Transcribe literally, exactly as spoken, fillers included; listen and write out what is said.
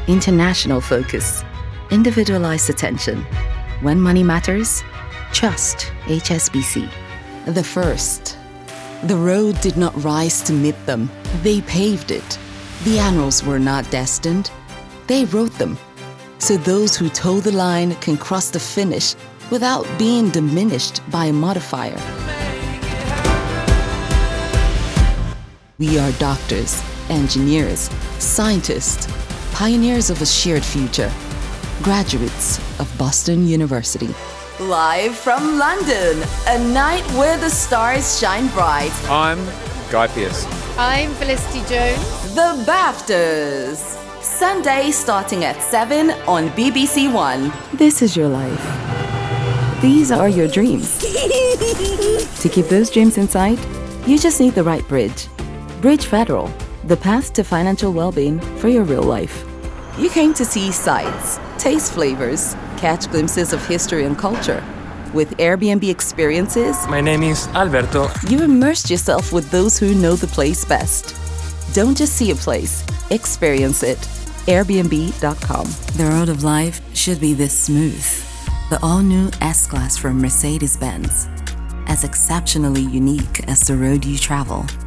International focus. Individualized attention. When money matters, trust H S B C. The first. The road did not rise to meet them. They paved it. The annals were not destined. They wrote them. So those who toe the line can cross the finish without being diminished by a modifier. We are doctors, engineers, scientists, pioneers of a shared future, graduates of Boston University. Live from London, a night where the stars shine bright. I'm Guy Pearce. I'm Felicity Jones. The BAFTAs. Sunday starting at seven on B B C One. This is your life. These are your dreams. To keep those dreams inside, you just need the right bridge. Bridge Federal, the path to financial well-being for your real life. You came to see sights, taste flavors, catch glimpses of history and culture. With Airbnb experiences, my name is Alberto. You immersed yourself with those who know the place best. Don't just see a place, experience it. Airbnb dot com. The road of life should be this smooth. The all-new S-Class from Mercedes-Benz. As exceptionally unique as the road you travel.